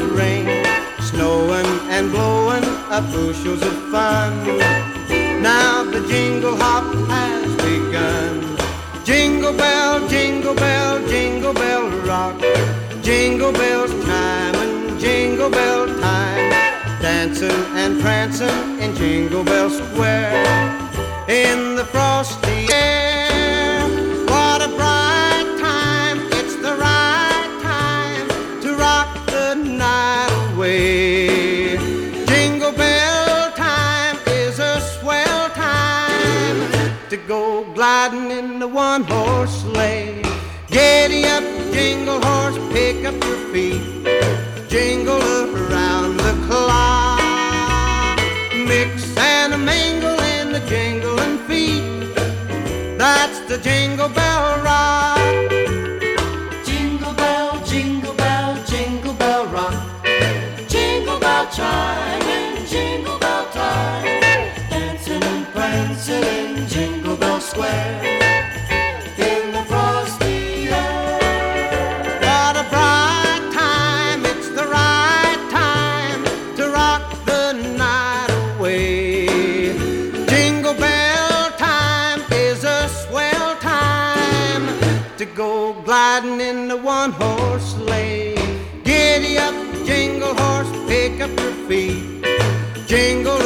rain, snowing and blowing up bushels of fun. Now the jingle hop has begun. Jingle bell, jingle bell, jingle bell rock. Jingle bells chime and jingle bell time, dancing and prancing in Jingle Bell Square. In the frosty air, what a bright time. It's the right time to rock the night away. Jingle bell time is a swell time to go gliding in the one-horse sleigh. Giddy up, jingle horse, pick up your feet, jingle around the clock. Mix and mingle in the jingling feet, that's the Jingle Bell Rock. Jingle bell, jingle bell, jingle bell rock. Jingle bell chime and jingle bell time, dancing and prancing in Jingle Bell Square. In the frosty air, What a bright time, it's the right time to rock the night away. Jingle bell time is a swell time to go gliding in the one-horse sleigh. Giddy up, jingle horse, pick up your feet, jingle